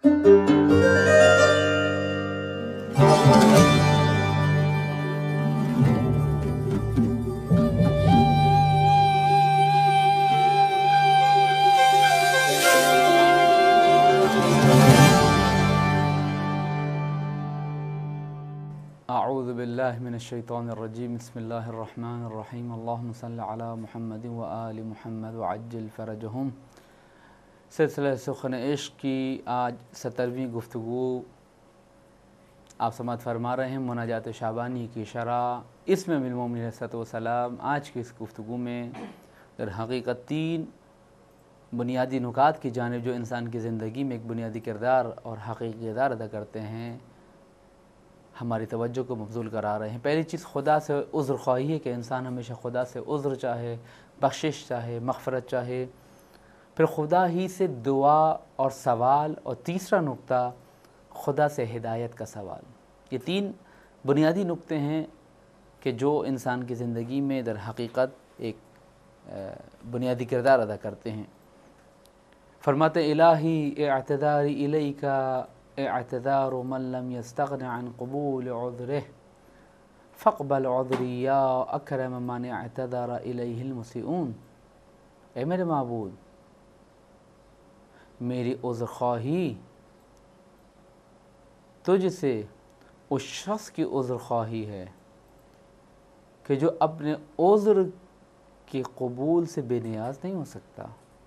اعوذ باللہ من الشیطان الرجیم بسم اللہ الرحمن الرحیم اللہم صل علی محمد و آل محمد وعجل فرجہم۔ سلسلہ سخن عشق کی آج 70ویں گفتگو آپ سماعت فرما رہے ہیں مناجات شعبانی کی شرح اس میں بالمومنین علیہ السلام۔ آج کی اس گفتگو میں در حقیقت 3 بنیادی نکات کی جانب جو انسان کی زندگی میں ایک بنیادی کردار اور حقیقی کردار ادا کرتے ہیں ہماری توجہ کو مبذول کرا رہے ہیں۔ پہلی چیز خدا سے عذر خواہی ہے کہ انسان ہمیشہ خدا سے عذر چاہے، بخشش چاہے، مغفرت چاہے، پھر خدا ہی سے دعا اور سوال، اور تیسرا نقطہ خدا سے ہدایت کا سوال۔ یہ 3 بنیادی نقطے ہیں کہ جو انسان کی زندگی میں در حقیقت ایک بنیادی کردار ادا کرتے ہیں۔ فرماتے الہی اعتذاری الیکا اعتذار من لم يستغن عن قبول عذره فاقبل عذری یا اکرم من اعتذر الیہ المسیئون۔ اے میرے معبود، میری عذر خواہی تجھ سے اس شخص کی عذر خواہی ہے کہ جو اپنے عذر کے قبول سے بے نیاز نہیں ہو سکتا۔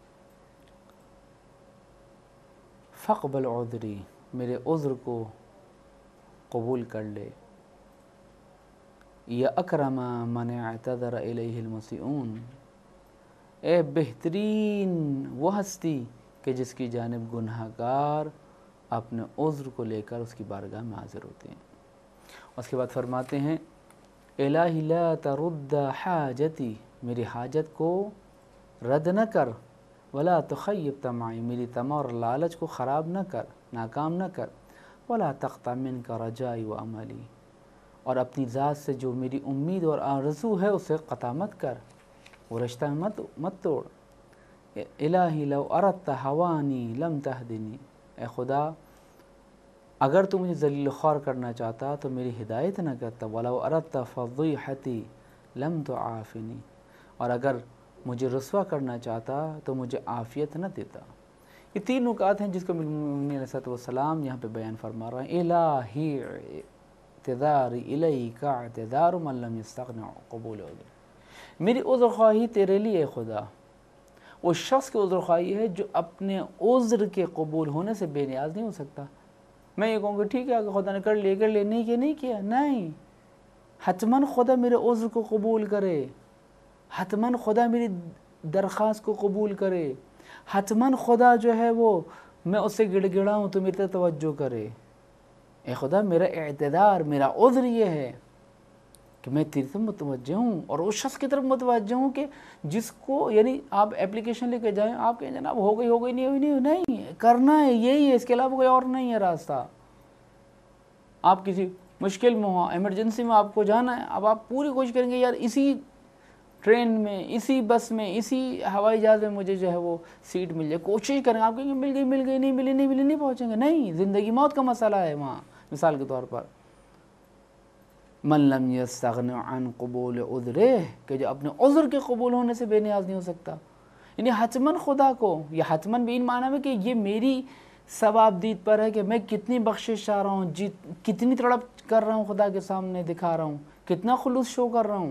فاقبل عذری، میرے عذر کو قبول کر لے، یا اکرم من اعتذر الیہ المسیئون، اے بہترین وہ ہستی کہ جس کی جانب گناہ گار اپنے عذر کو لے کر اس کی بارگاہ میں حاضر ہوتے ہیں۔ اس کے بعد فرماتے ہیں الہی لا ترد حاجتی، میری حاجت کو رد نہ کر، ولا تخیب طمعی، میری طمع اور لالچ کو خراب نہ کر، ناکام نہ کر، ولا تقطع منک رجائی و عملی، اور اپنی ذات سے جو میری امید اور آرزو ہے اسے قطع مت کر، وہ رشتہ مت توڑ۔ الہی لو اردت ہوانی لم تہدنی، اے خدا اگر تو مجھے ذلیل خوار کرنا چاہتا تو میری ہدایت نہ کرتا، ولو اردت فضیحتی لم تعافنی، اور اگر مجھے رسوا کرنا چاہتا تو مجھے عافیت نہ دیتا۔ یہ 3 نکات ہیں جس کو مومنین علیہ السلام یہاں پہ بیان فرما رہے ہیں۔ الہی اعتذاری الیک اعتذار من لم یستغن قبول عذر، میری عذر خواہی تیرے لیے اے خدا اس شخص کی عذر خواہی ہے جو اپنے عذر کے قبول ہونے سے بے نیاز نہیں ہو سکتا۔ میں یہ کہوں گا ٹھیک ہے اگر خدا نے کر لیا نہیں کیا، نہیں، حتماً خدا میرے عذر کو قبول کرے، حتماً خدا میری درخواست کو قبول کرے، حتماً خدا جو ہے وہ میں اس سے گڑ گڑاؤں تو میری طرف توجہ کرے۔ اے خدا میرا اعتذار، میرا عذر یہ ہے کہ میں تیری طرف متوجہ ہوں، اور اس شخص کی طرف متوجہ ہوں کہ جس کو، یعنی آپ اپلیکیشن لے کے جائیں، آپ کہیں جناب ہو گئی نہیں کرنا ہے، یہی ہے، اس کے علاوہ کوئی اور نہیں ہے راستہ۔ آپ کسی مشکل میں ہو، ایمرجنسی میں آپ کو جانا ہے، اب آپ پوری کوشش کریں گے یار اسی ٹرین میں، اسی بس میں، اسی ہوائی جہاز میں مجھے جو ہے وہ سیٹ مل جائے، کوشش کریں، آپ کہیں گے مل گئی نہیں پہنچیں گے، نہیں، زندگی موت کا مسئلہ ہے وہاں۔ مثال کے طور پر من لم یستغن عن قبول عذرہ، کہ جو اپنے عذر کے قبول ہونے سے بے نیاز نہیں ہو سکتا، یعنی حتماً خدا کو، یہ حتماً بھی ان معنی میں کہ یہ میری ثواب دید پر ہے کہ میں کتنی بخشش چاہ رہا ہوں، کتنی تڑپ کر رہا ہوں، خدا کے سامنے دکھا رہا ہوں، کتنا خلوص شو کر رہا ہوں۔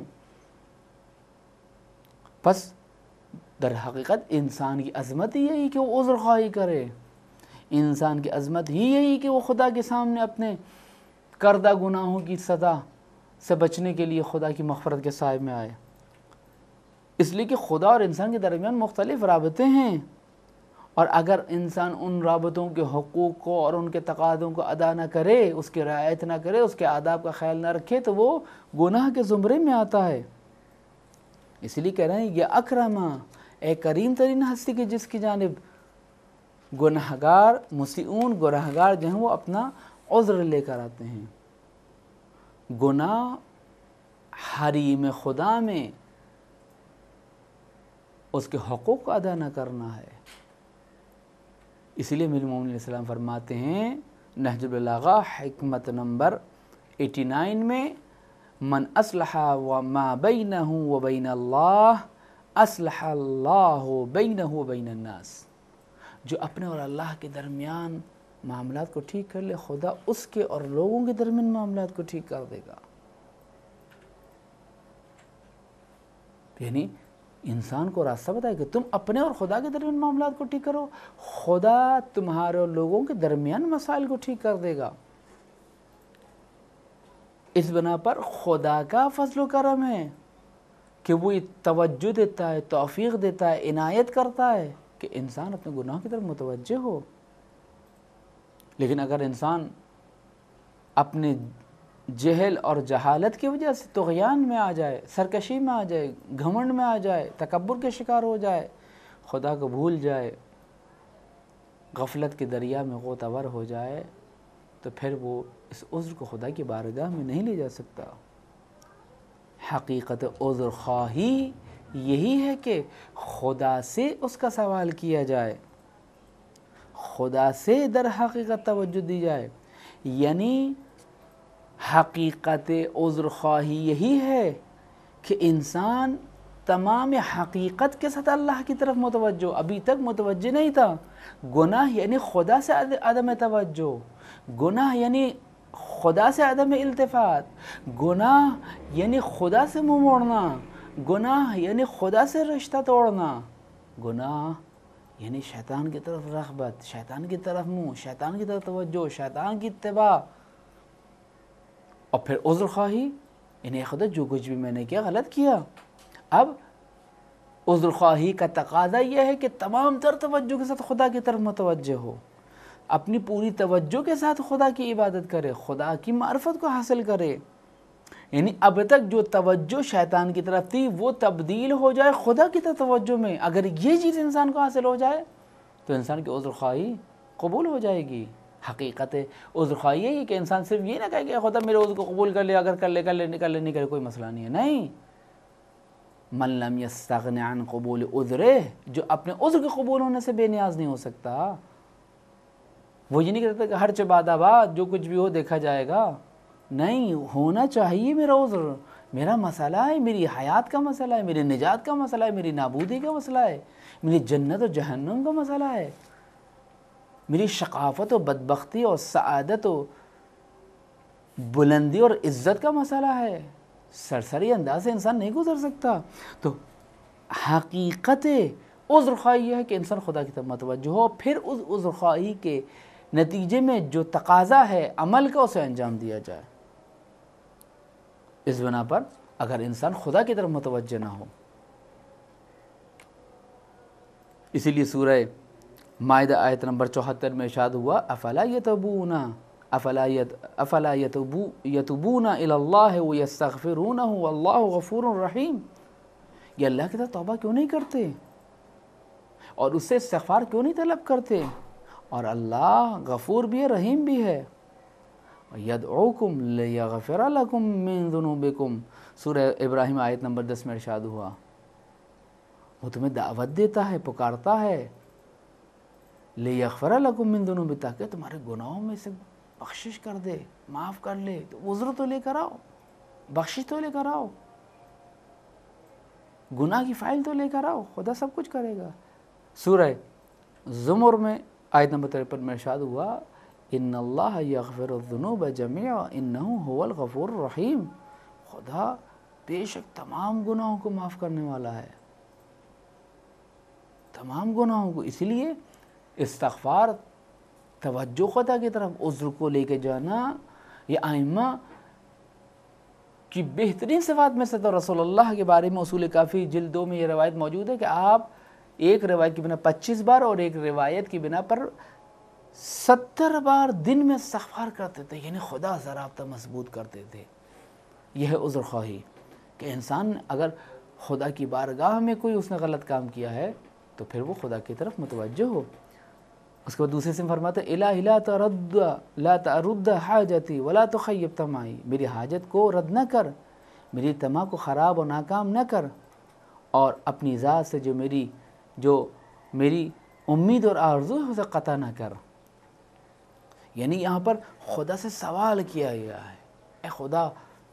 بس در حقیقت انسان کی عظمت ہی یہی کہ وہ عذر خواہی کرے، انسان کی عظمت ہی یہی کہ وہ خدا کے سامنے اپنے کردہ گناہوں کی سزا سے بچنے کے لیے خدا کی مغفرت کے سائے میں آئے۔ اس لیے کہ خدا اور انسان کے درمیان مختلف رابطے ہیں، اور اگر انسان ان رابطوں کے حقوق کو اور ان کے تقاضوں کو ادا نہ کرے، اس کی رعایت نہ کرے، اس کے آداب کا خیال نہ رکھے، تو وہ گناہ کے زمرے میں آتا ہے۔ اس لیے کہہ رہے ہیں یہ اکرما، اے کریم ترین ہستی کی جس کی جانب گناہگار مسیئون، گناہگار جو ہیں وہ اپنا عذر لے کر آتے ہیں۔ گناہ حریم خدا میں اس کے حقوق کو ادا نہ کرنا ہے، اسی لیے امیر المومنین علیہ السلام فرماتے ہیں نہج البلاغہ حکمت نمبر 89 میں، من اصلح ما بینہ و بین اللہ اصلح اللہ بینہ و بین الناس، جو اپنے اور اللہ کے درمیان معاملات کو ٹھیک کر لے، خدا اس کے اور لوگوں کے درمیان معاملات کو ٹھیک کر دے گا۔ یعنی انسان کو راستہ بتائے کہ تم اپنے اور خدا کے درمیان معاملات کو ٹھیک کرو، خدا تمہارے اور لوگوں کے درمیان مسائل کو ٹھیک کر دے گا۔ اس بنا پر خدا کا فضل و کرم ہے کہ وہ توجہ دیتا ہے، توفیق دیتا ہے، عنایت کرتا ہے کہ انسان اپنے گناہ کی طرف متوجہ ہو۔ لیکن اگر انسان اپنے جہل اور جہالت کی وجہ سے طغیان میں آ جائے، سرکشی میں آ جائے، گھمنڈ میں آ جائے، تکبر کے شکار ہو جائے، خدا کو بھول جائے، غفلت کے دریا میں غوطہ ہو جائے، تو پھر وہ اس عذر کو خدا کی بارگاہ میں نہیں لے جا سکتا۔ حقیقت عذر خواہی یہی ہے کہ خدا سے اس کا سوال کیا جائے، خدا سے در حقیقت توجہ دی جائے۔ یعنی حقیقت عذر خواہی یہی ہے کہ انسان تمام حقیقت کے ساتھ اللہ کی طرف متوجہ، ابھی تک متوجہ نہیں تھا۔ گناہ یعنی خدا سے عدم توجہ، گناہ یعنی خدا سے عدم التفات، گناہ یعنی خدا سے منہ موڑنا، گناہ یعنی خدا سے رشتہ توڑنا، گناہ یعنی شیطان کی طرف رغبت، شیطان کی طرف منہ، شیطان کی طرف توجہ، شیطان کی اتباع۔ اور پھر عذر خواہی یعنی خدا جو کچھ بھی میں نے کیا غلط کیا۔ اب عذر خواہی کا تقاضا یہ ہے کہ تمام تر توجہ کے ساتھ خدا کی طرف متوجہ ہو، اپنی پوری توجہ کے ساتھ خدا کی عبادت کرے، خدا کی معرفت کو حاصل کرے۔ یعنی اب تک جو توجہ شیطان کی طرف تھی وہ تبدیل ہو جائے خدا کی طرف توجہ میں۔ اگر یہ چیز انسان کو حاصل ہو جائے تو انسان کی عذر خواہی قبول ہو جائے گی۔ حقیقت عذر خواہی یہی کہ انسان صرف یہ نہ کہے کہ خدا میرے عذر کو قبول کر لے، اگر کر لے نہیں کرے کوئی مسئلہ نہیں ہے، نہیں۔ من لم یستغن عن قبول عذرہ، جو اپنے عذر کے قبول ہونے سے بے نیاز نہیں ہو سکتا، وہ یہ نہیں کہتا کہ ہر چباد آباد جو کچھ بھی ہو دیکھا جائے گا، نہیں، ہونا چاہیے میرا عذر، میرا مسئلہ ہے، میری حیات کا مسئلہ ہے، میری نجات کا مسئلہ ہے، میری نابودی کا مسئلہ ہے، میری جنت و جہنم کا مسئلہ ہے، میری شقافت و بدبختی اور سعادت و بلندی اور عزت کا مسئلہ ہے۔ سرسری انداز سے انسان نہیں گزر سکتا۔ تو حقیقت عذر خواہی یہ ہے کہ انسان خدا کی طرف متوجہ ہو، پھر اس عذر خواہی کے نتیجے میں جو تقاضا ہے عمل کا اسے انجام دیا جائے۔ اس بنا پر اگر انسان خدا کی طرف متوجہ نہ ہو، اسی لیے سورہ مائدہ آیت نمبر 74 میں ارشاد ہوا افلا یتوبون الی اللہ ویستغفرونہ واللہ غفور رحیم، یہ اللہ کی طرف توبہ کیوں نہیں کرتے اور اس سے استغفار کیوں نہیں طلب کرتے، اور اللہ غفور بھی ہے، رحیم بھی ہے۔ یدعوکم لیغفر لکم من ذنوبکم، سورہ ابراہیم آیت نمبر 10 میں ارشاد ہوا، وہ تمہیں دعوت دیتا ہے، پکارتا ہے، لیغفر لکم من ذنوبکم، تاکہ تمہارے گناہوں میں سے بخشش کر دے، معاف کر لے۔ تو عذر تو لے کر آؤ، بخشش تو لے کر آؤ، گناہ کی فائل تو لے کر آؤ، خدا سب کچھ کرے گا۔ سورہ زمر میں آیت نمبر 53 میں ارشاد ہوا ان اللہ یغفر الذنوب جميعا انہ هو الغفور الرحیم، خدا بے شک تمام گناہوں کو معاف کرنے والا ہے، تمام گناہوں کو۔ اسی لیے استغفار، توجہ خدا کی طرف، عذر کو لے کے جانا، یہ ائمہ کی بہترین صفات میں سے تو رسول اللہ کے بارے میں اصول کافی جلد 2 میں یہ روایت موجود ہے کہ آپ ایک روایت کی بنا 25 بار اور ایک روایت کی بنا پر 70 بار دن میں استغفار کرتے تھے، یعنی خدا سے رابطہ مضبوط کرتے تھے۔ یہ ہے عذر خواہی کہ انسان اگر خدا کی بارگاہ میں کوئی اس نے غلط کام کیا ہے تو پھر وہ خدا کی طرف متوجہ ہو۔ اس کے بعد دوسرے سے فرماتے ہیں الہی لا ترد حاجتی ولا تخیب طمعی، میری حاجت کو رد نہ کر، میری طمع کو خراب و ناکام نہ کر، اور اپنی ذات سے جو میری امید اور آرزو ہے اسے قطع نہ کر. یعنی یہاں پر خدا سے سوال کیا گیا ہے، اے خدا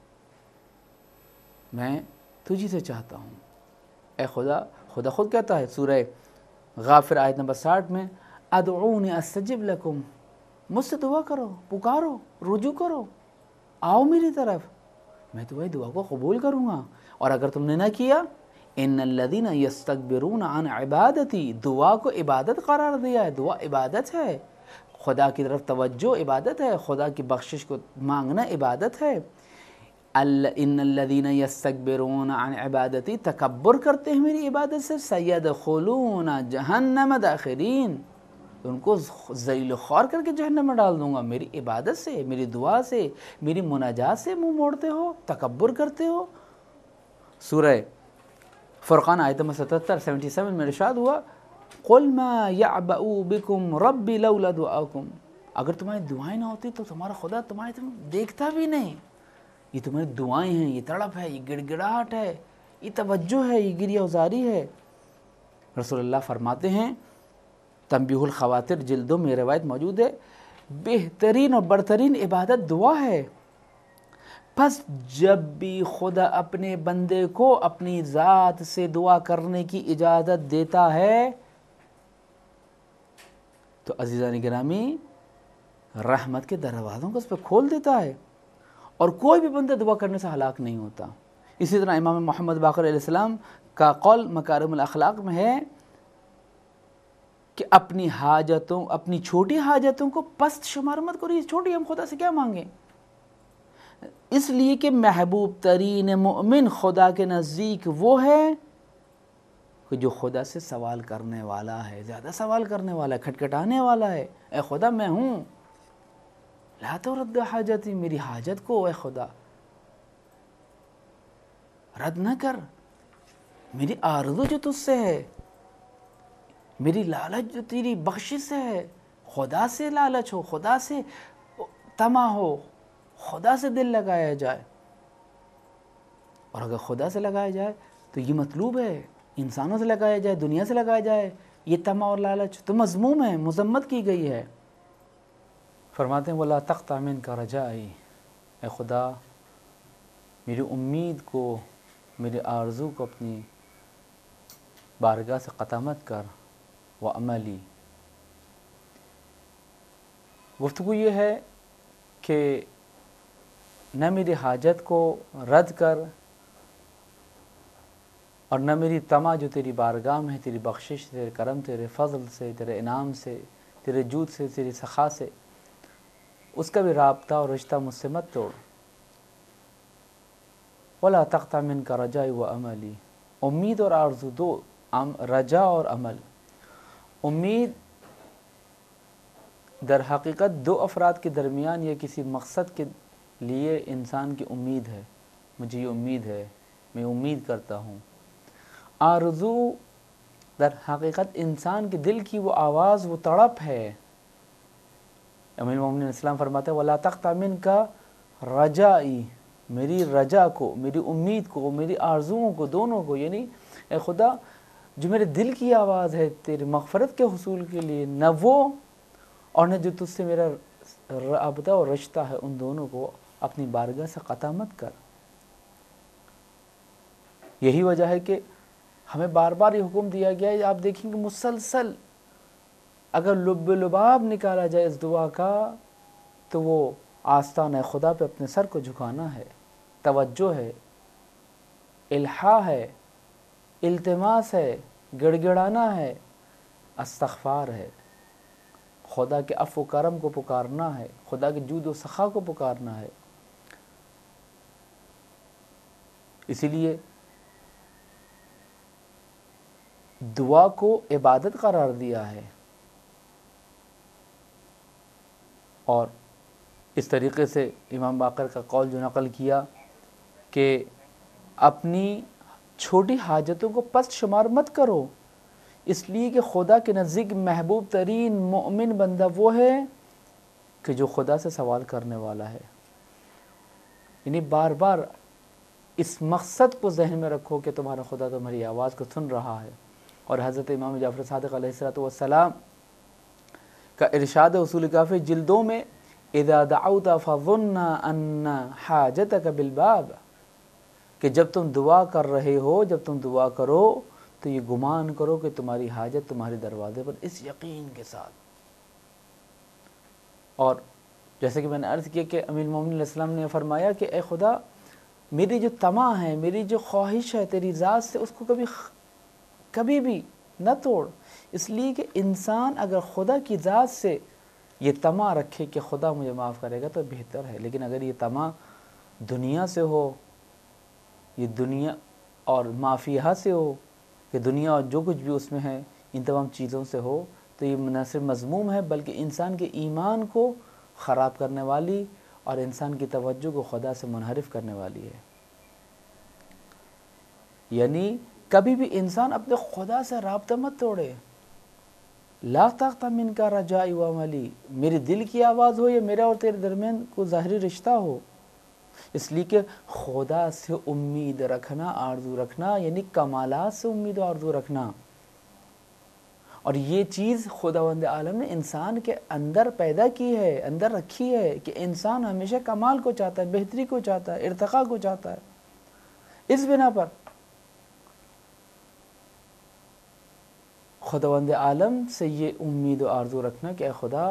میں تجھی سے چاہتا ہوں. اے خدا، خدا خود کہتا ہے سورہ غافر آیت نمبر 60 میں، ادعونی استجب لکم، مجھ سے دعا کرو، پکارو، رجوع کرو، آؤ میری طرف، میں تمہاری دعا کو قبول کروں گا. اور اگر تم نے نہ کیا، ان الذین یستکبرون عن عبادتی، دعا کو عبادت قرار دیا ہے. دعا عبادت ہے، خدا کی طرف توجہ عبادت ہے، خدا کی بخشش کو مانگنا عبادت ہے. ان الذین یستکبرون عن عبادتی، تکبر کرتے ہیں میری عبادت سے، سیدخلون جہنم داخرین، ان کو ذلیل و خوار کر کے جہنم میں ڈال دوں گا. میری عبادت سے، میری دعا سے، میری مناجات سے منہ موڑتے ہو، تکبر کرتے ہو. سورہ فرقان آیت نمبر 77 میں ارشاد ہوا، قل ما یعبأ بکم ربی لولا دعاکم، اگر تمہاری دعائیں نہ ہوتی تو تمہارا خدا تمہاری طرف دیکھتا بھی نہیں. یہ تمہاری دعائیں ہیں، یہ تڑپ ہے، یہ گڑ گڑاہٹ ہے، یہ توجہ ہے، یہ گریہ وزاری ہے. رسول اللہ فرماتے ہیں، تنبیہ الخواطر جلدوں میں روایت موجود ہے، بہترین اور برترین عبادت دعا ہے. پس جب بھی خدا اپنے بندے کو اپنی ذات سے دعا کرنے کی اجازت دیتا ہے تو عزیزان گرامی رحمت کے دروازوں کو اس پہ کھول دیتا ہے، اور کوئی بھی بندہ دعا کرنے سے ہلاک نہیں ہوتا. اسی طرح امام محمد باقر علیہ السلام کا قول مکارم الاخلاق میں ہے کہ اپنی حاجتوں، اپنی چھوٹی حاجتوں کو پست شمار مت کرو. یہ چھوٹی، ہم خدا سے کیا مانگیں؟ اس لیے کہ محبوب ترین مؤمن خدا کے نزدیک وہ ہے کہ جو خدا سے سوال کرنے والا ہے، زیادہ سوال کرنے والا ہے، کھٹکھٹانے والا ہے. اے خدا میں ہوں، لا ترد حاجتی، میری حاجت کو اے خدا رد نہ کر. میری آرزو جو تجھ سے ہے، میری لالچ جو تیری بخشش سے ہے، خدا سے لالچ ہو، خدا سے طمع ہو، خدا سے دل لگایا جائے. اور اگر خدا سے لگایا جائے تو یہ مطلوب ہے، انسانوں سے لگایا جائے، دنیا سے لگایا جائے، یہ طمع اور لالچ تو مذموم ہے، مذمت کی گئی ہے. فرماتے ہیں وَلَا تَقْطَعْ مِنْكَ رَجَائِي، اے خدا میری امید کو، میری آرزو کو اپنی بارگاہ سے قطع مت کر. وَعَمَلِي، گفتگو یہ ہے کہ نہ میری حاجت کو رد کر اور نہ میری طمع جو تیری بارگاہ میں ہے، تیری بخشش، تیرے کرم، تیرے فضل سے، تیرے انعام سے، تیرے جود سے، تیری سخا سے، اس کا بھی رابطہ اور رشتہ مجھ سے مت توڑ. وَلَا تَقْطَعْ مِنْكَ رَجَائِي وَعَمَلِي، امید اور آرزو دو، رجا اور عمل. امید در حقیقت دو افراد کے درمیان یا کسی مقصد کے لیے انسان کی امید ہے، مجھے یہ امید ہے، میں امید کرتا ہوں. آرزو در حقیقت انسان کے دل کی وہ آواز، وہ تڑپ ہے. امیر المومنین اسلام فرماتے ہیں وَلَا تَقْطَعْ مِنْكَ رَجَائِي، میری رجا کو، میری امید کو، میری آرزوؤں کو، دونوں کو، یعنی اے خدا جو میرے دل کی آواز ہے تیری مغفرت کے حصول کے لیے، نہ وہ اور نہ جو تجھ سے میرا رابطہ اور رشتہ ہے، ان دونوں کو اپنی بارگاہ سے قطع مت کر. یہی وجہ ہے کہ ہمیں بار بار یہ حکم دیا گیا ہے. آپ دیکھیں گے مسلسل اگر لب لباب نکالا جائے اس دعا کا تو وہ آستانہ خدا پہ اپنے سر کو جھکانا ہے، توجہ ہے، الحاح ہے، التماس ہے، گڑ گڑانا ہے، استغفار ہے، خدا کے عفو و کرم کو پکارنا ہے، خدا کے جود و سخا کو پکارنا ہے. اسی لیے دعا کو عبادت قرار دیا ہے. اور اس طریقے سے امام باقر کا قول جو نقل کیا کہ اپنی چھوٹی حاجتوں کو پست شمار مت کرو، اس لیے کہ خدا کے نزدیک محبوب ترین مؤمن بندہ وہ ہے کہ جو خدا سے سوال کرنے والا ہے. یعنی بار بار اس مقصد کو ذہن میں رکھو کہ تمہارا خدا تمہاری آواز کو سن رہا ہے اور حضرت امام جعفر صادق علیہ الصلوۃ والسلام کا ارشاد اصول کافی جلدوں میں اذا دعوت فظن ان حاجتك بالباب، کہ جب تم دعا کر رہے ہو، جب تم دعا کرو تو یہ گمان کرو کہ تمہاری حاجت تمہارے دروازے پر، اس یقین کے ساتھ۔ اور جیسے کہ میں نے عرض کیا کہ امیر المومنین علیہ السلام نے فرمایا کہ اے خدا، میری جو طمع ہے، میری جو خواہش ہے تیری ذات سے، اس کو کبھی بھی نہ توڑ۔ اس لیے کہ انسان اگر خدا کی ذات سے یہ طمع رکھے کہ خدا مجھے معاف کرے گا تو بہتر ہے، لیکن اگر یہ طمع دنیا سے ہو، یہ دنیا اور مافیہ سے ہو، کہ دنیا اور جو کچھ بھی اس میں ہے ان تمام چیزوں سے ہو، تو یہ نہ صرف مذموم ہے بلکہ انسان کے ایمان کو خراب کرنے والی اور انسان کی توجہ کو خدا سے منحرف کرنے والی ہے۔ یعنی کبھی بھی انسان اپنے خدا سے رابطہ مت توڑے۔ لا تقطع منک رجائی و عملی، میرے دل کی آواز ہو یا میرا اور تیرے درمیان کوئی ظاہری رشتہ ہو، اس لیے کہ خدا سے امید رکھنا، آرزو رکھنا، یعنی کمالات سے امید و آرزو رکھنا، اور یہ چیز خداوند عالم نے انسان کے اندر پیدا کی ہے، اندر رکھی ہے، کہ انسان ہمیشہ کمال کو چاہتا ہے، بہتری کو چاہتا ہے، ارتقاء کو چاہتا ہے۔ اس بنا پر خداوند عالم سے یہ امید و آرزو رکھنا کہ اے خدا،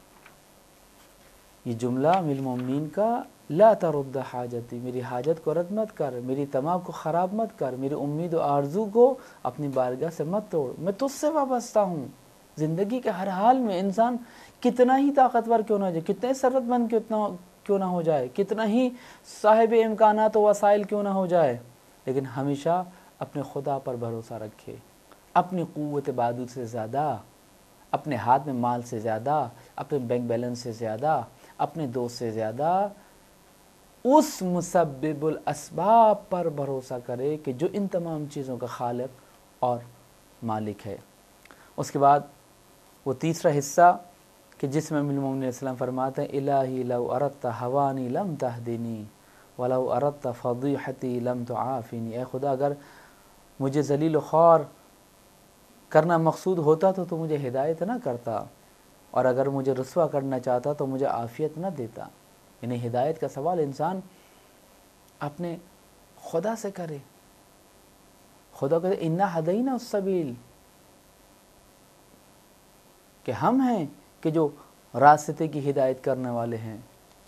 یہ جملہ امیر المومنین کا، لا ترد حاجتی، میری حاجت کو رد مت کر، میری طمع کو خراب مت کر، میری امید و آرزو کو اپنی بارگاہ سے مت توڑ، میں تجھ سے وابستہ ہوں۔ زندگی کے ہر حال میں انسان کتنا ہی طاقتور کیوں نہ ہو جائے، کتنے ثروت مند کیوں نہ ہو جائے، کتنا ہی صاحب امکانات و وسائل کیوں نہ ہو جائے، لیکن ہمیشہ اپنے خدا پر بھروسہ رکھے، اپنی قوت بادو سے زیادہ، اپنے ہاتھ میں مال سے زیادہ، اپنے بینک بیلنس سے زیادہ، اپنے دوست سے زیادہ اس مسبب الاسباب پر بھروسہ کرے کہ جو ان تمام چیزوں کا خالق اور مالک ہے۔ اس کے بعد وہ تیسرا حصہ کہ جس میں امیر المومنین علیہ السلام فرماتے ہیں الہی لو اردت ہوانی لم تہدنی ولو اردت فضیحتی لم تعافنی، اے خدا اگر مجھے ذلیل و خوار کرنا مقصود ہوتا تو مجھے ہدایت نہ کرتا، اور اگر مجھے رسوا کرنا چاہتا تو مجھے عافیت نہ دیتا۔ یعنی ہدایت کا سوال انسان اپنے خدا سے کرے۔ خدا کہتے ہیں انا ہدینا السبیل، کہ ہم ہیں کہ جو راستے کی ہدایت کرنے والے ہیں،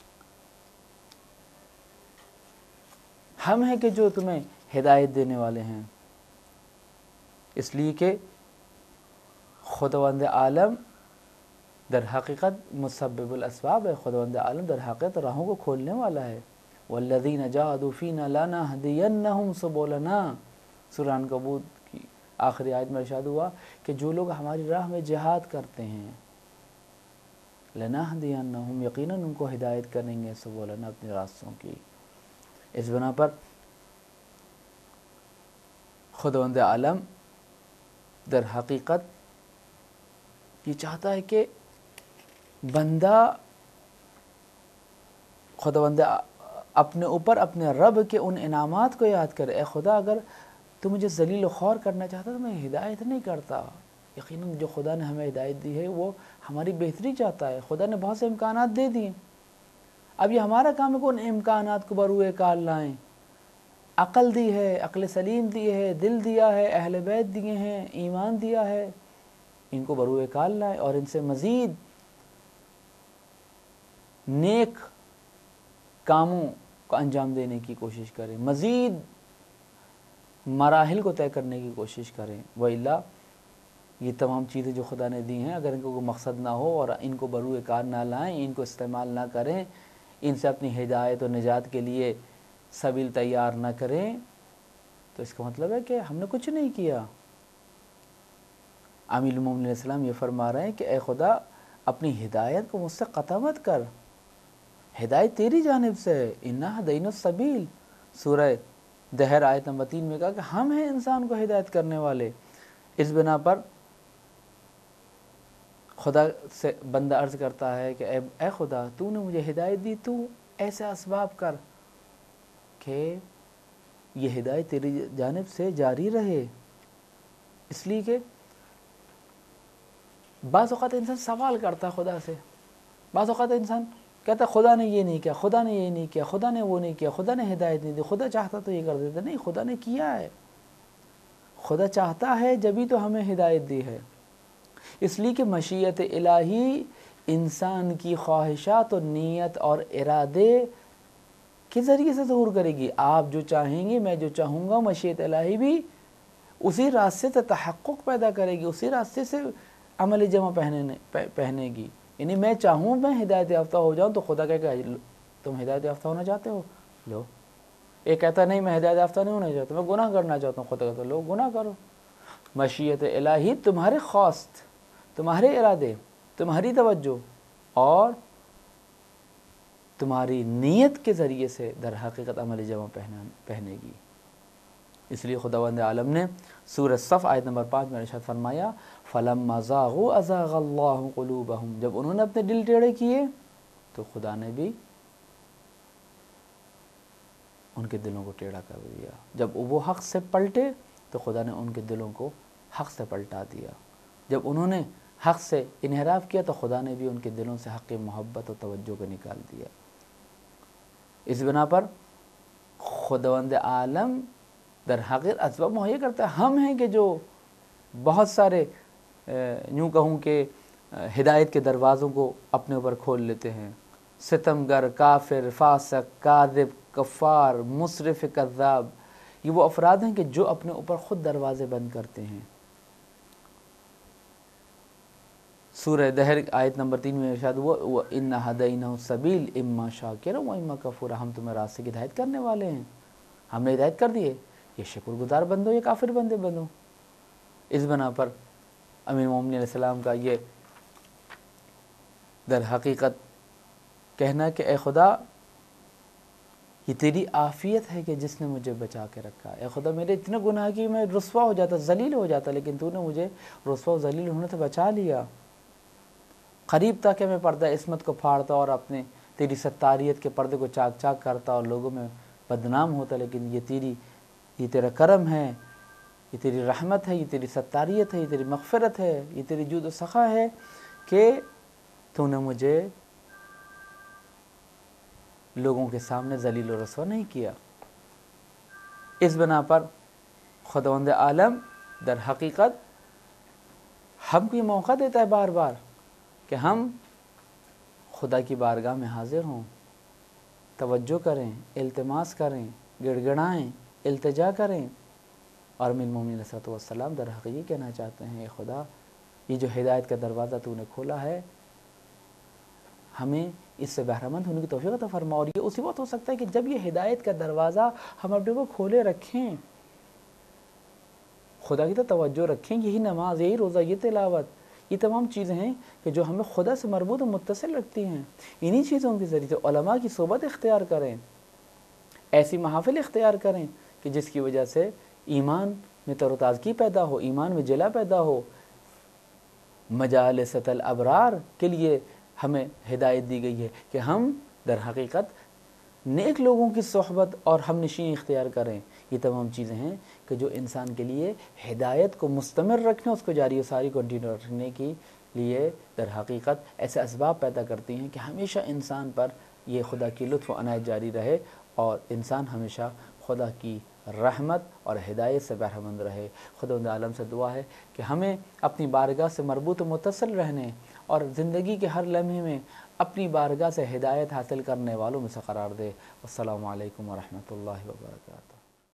ہم ہیں کہ جو تمہیں ہدایت دینے والے ہیں۔ اس لیے کہ خداوند عالم در حقیقت مسبب الاسباب ہے، خداوند عالم در حقیقت راہوں کو کھولنے والا ہے۔ والذین جاہدوا فینا لنہدینہم سبلنا، سورہ عنکبوت کی آخری آیت میں ارشاد ہوا کہ جو لوگ ہماری راہ میں جہاد کرتے ہیں، لنہدینہم، یقیناً ان کو ہدایت کریں گے، سبلنا، اپنے راستوں کی۔ اس بنا پر خداوند عالم در حقیقت یہ چاہتا ہے کہ بندہ خداوند اپنے اوپر اپنے رب کے ان انعامات کو یاد کرے۔ اے خدا اگر تو مجھے ذلیل و خوار کرنا چاہتا تو میں ہدایت نہیں کرتا۔ یقیناً جو خدا نے ہمیں ہدایت دی ہے وہ ہماری بہتری چاہتا ہے۔ خدا نے بہت سے امکانات دے دیے، اب یہ ہمارا کام ہے کہ ان امکانات کو بروئے کار لائیں۔ عقل دی ہے، عقل سلیم دی ہے، دل دیا ہے، اہل بیت دیے ہیں، ایمان دیا ہے، ان کو بروئے کار لائیں اور ان سے مزید نیک کاموں کو انجام دینے کی کوشش کریں، مزید مراحل کو طے کرنے کی کوشش کریں۔ وَإِلَّا یہ تمام چیزیں جو خدا نے دی ہیں اگر ان کو کوئی مقصد نہ ہو اور ان کو بروئے کار نہ لائیں، ان کو استعمال نہ کریں، ان سے اپنی ہدایت و نجات کے لیے سبیل تیار نہ کریں، تو اس کا مطلب ہے کہ ہم نے کچھ نہیں کیا۔ امیر المومنین علیہ السلام یہ فرما رہے ہیں کہ اے خدا اپنی ہدایت کو مجھ سے قطع مت کر، ہدایت تیری جانب سے ہے۔ انا ہدینا السبیل، سورہ دہر آیت نمبر 3 میں کہا کہ ہم ہیں انسان کو ہدایت کرنے والے۔ اس بنا پر خدا سے بندہ عرض کرتا ہے کہ اے خدا تو نے مجھے ہدایت دی، تو ایسے اسباب کر کہ یہ ہدایت تیری جانب سے جاری رہے۔ اس لیے کہ بعض اوقات انسان سوال کرتا ہے خدا سے، بعض اوقات انسان کہتا ہے خدا نے یہ نہیں کیا، خدا نے یہ نہیں کیا، خدا نے وہ نہیں کیا، خدا نے ہدایت نہیں دی، خدا چاہتا تو یہ کر دیتا. نہیں، خدا نے کیا ہے، خدا چاہتا ہے جبھی تو ہمیں ہدایت دی ہے. اس لیے کہ مشیت الہی انسان کی خواہشات اور نیت اور ارادے کے ذریعے سے ظہور کرے گی. آپ جو چاہیں گے، میں جو چاہوں گا، مشیت الہی بھی اسی راستے سے تحقق پیدا کرے گی، اسی راستے سے عمل جمع پہنے گی. یعنی میں چاہوں میں ہدایت یافتہ ہو جاؤں تو خدا کہے گا تم ہدایت یافتہ ہونا چاہتے ہو، لو. ایک کہتا نہیں میں ہدایت یافتہ نہیں ہونا چاہتا، میں گناہ کرنا چاہتا ہوں، خدا کہتا لو گناہ کرو. مشیت الہی تمہارے خواست، تمہارے ارادے، تمہاری توجہ اور تمہاری نیت کے ذریعے سے در حقیقت عمل جمع پہنے گی. اس لیے خداوند عالم نے سورہ صف آیت نمبر 5 میں ارشاد فرمایا فَلَمَّا زَاغُوا أَزَاغَ اللَّهُ قُلُوبَهُمْ. جب انہوں نے اپنے دل ٹیڑھے کیے تو خدا نے بھی ان کے دلوں کو ٹیڑھا کر دیا. جب وہ حق سے پلٹے تو خدا نے ان کے دلوں کو حق سے پلٹا دیا. جب انہوں نے حق سے انحراف کیا تو خدا نے بھی ان کے دلوں سے حق محبت و توجہ کو نکال دیا. اس بنا پر خداوند عالم در حقیقت اسباب مہیا کرتا ہے. ہم ہیں کہ جو بہت سارے یوں کہوں کہ ہدایت کے دروازوں کو اپنے اوپر کھول لیتے ہیں. ستمگر، کافر، فاسق، کاذب، کفار، مسرف، کذاب، یہ وہ افراد ہیں کہ جو اپنے اوپر خود دروازے بند کرتے ہیں. سورہ دہر آیت نمبر 3 میں ارشاد ہوا وَإِنَّ هَدَيْنَهُ السَّبِيلَ إِمَّا شَاكِرًا وَإِمَّا كَفُورًا. ہم تمہیں راستے کی ہدایت کرنے والے ہیں، ہم نے ہدایت کر دیے، یہ شکر گزار بندو یہ کافر بندے بندو. اس بنا پر امیر المومنین علیہ السلام کا یہ در حقیقت کہنا کہ اے خدا یہ تیری عافیت ہے کہ جس نے مجھے بچا کے رکھا. اے خدا میرے اتنے گناہ کی میں رسوا ہو جاتا، ذلیل ہو جاتا، لیکن تو نے مجھے رسوا و ذلیل ہونے سے بچا لیا. قریب تھا کہ میں پردہ عصمت کو پھاڑتا اور اپنے تیری ستاریت کے پردے کو چاک چاک کرتا اور لوگوں میں بدنام ہوتا، لیکن یہ تیرا کرم ہے، یہ تیری رحمت ہے، یہ تیری ستاریت ہے، یہ تیری مغفرت ہے، یہ تیری جود و سخا ہے کہ تو نے مجھے لوگوں کے سامنے ذلیل و رسوا نہیں کیا. اس بنا پر خداوند عالم در حقیقت ہم کو یہ موقع دیتا ہے بار بار کہ ہم خدا کی بارگاہ میں حاضر ہوں، توجہ کریں، التماس کریں، گڑ گڑائیں، التجا کریں. اور امیر المومنین علیہ السلام در حقیقت کہنا چاہتے ہیں اے خدا یہ جو ہدایت کا دروازہ تو نے کھولا ہے ہمیں اس سے بہرہ مند ہونے کی توفیق عطا فرما. اور یہ اسی وقت ہو سکتا ہے کہ جب یہ ہدایت کا دروازہ ہم اپنے کو کھولے رکھیں، خدا کی تو توجہ رکھیں. یہی نماز، یہی روزہ، یہ تلاوت، یہ تمام چیزیں ہیں کہ جو ہمیں خدا سے مربوط و متصل رکھتی ہیں. انہی چیزوں کے ذریعے سے علماء کی صحبت اختیار کریں، ایسی محافل اختیار کریں کہ جس کی وجہ سے ایمان میں تر و تازگی پیدا ہو، ایمان میں جلا پیدا ہو. مجالس الابرار کے لیے ہمیں ہدایت دی گئی ہے کہ ہم در حقیقت نیک لوگوں کی صحبت اور ہم نشین اختیار کریں. یہ تمام چیزیں ہیں کہ جو انسان کے لیے ہدایت کو مستمر رکھنے، اس کو جاری و ساری کنٹینیو رکھنے کے لیے در حقیقت ایسے اسباب پیدا کرتی ہیں کہ ہمیشہ انسان پر یہ خدا کی لطف و عنایت جاری رہے اور انسان ہمیشہ خدا کی رحمت اور ہدایت سے بہرہ مند رہے. خداوند عالم سے دعا ہے کہ ہمیں اپنی بارگاہ سے مربوط و متصل رہنے اور زندگی کے ہر لمحے میں اپنی بارگاہ سے ہدایت حاصل کرنے والوں میں سے قرار دے. السلام علیکم ورحمۃ اللہ وبرکاتہ.